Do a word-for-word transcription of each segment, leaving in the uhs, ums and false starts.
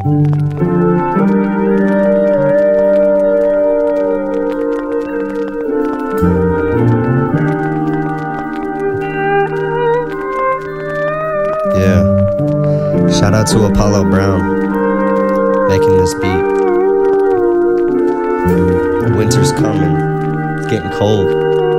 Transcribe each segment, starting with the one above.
Yeah. Shout out to Apollo Brown making this beat. Winter's coming. It's getting cold.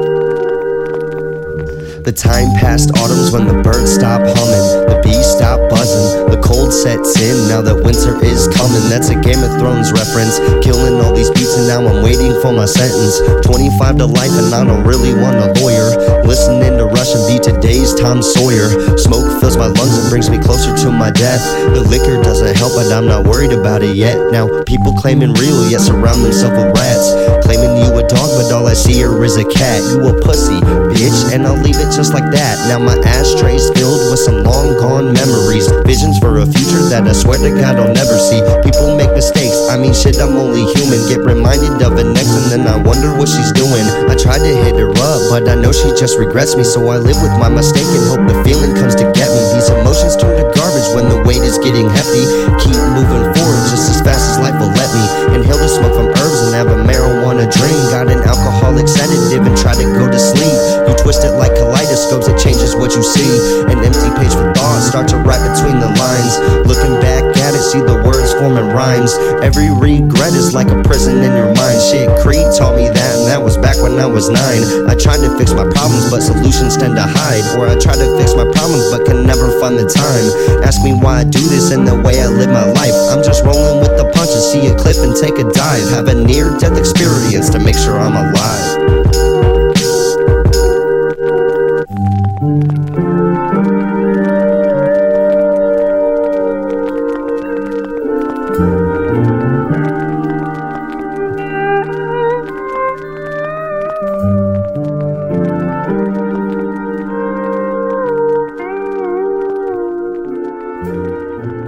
The time past autumns when the birds stop humming, the bees stop buzzing, the cold sets in now that winter is coming. That's a Game of Thrones reference. Killing all these beats and now I'm waiting for my sentence. twenty-five to life and I don't really want a lawyer. Listening to Russian beat today's Tom Sawyer. Smoke fills my lungs and brings me closer to my death. The liquor doesn't help but I'm not worried about it yet. Now people claiming real yet surround themselves with rats. Claiming you a dog but all I see here is a cat. You a pussy, bitch, and I'll leave it just like that. Now my ashtray's filled with some long gone memories, visions for a future that I swear to God I'll never see. People make mistakes, I mean shit, I'm only human. Get reminded of it next and then I wonder what she's doing. I tried to hit her up but I know she just regrets me, so I live with my mistake and hope the feeling comes to get me. These emotions turn to garbage when the weight is getting hefty. Keep moving forward just as fast as life will let me. Inhale the smoke from herbs and have a marijuana dream. Got an alcoholic sedative and try to go to sleep. You twist it like kaleidoscopes, it changes what you see. An empty page for thoughts, start to write between the lines. Looking back at it, see the words forming rhymes. Every regret is like a prison in your mind. Shit, Creed taught me that, and that was back when I was nine. I tried to fix my problems, but solutions tend to hide. Or I try to fix my problems, but can never find the time. Ask me why I do this and the way I live my life. I'm just rolling with the punches, see a cliff and take a dive. Have a near-death experience to make sure I'm alive. Thank you.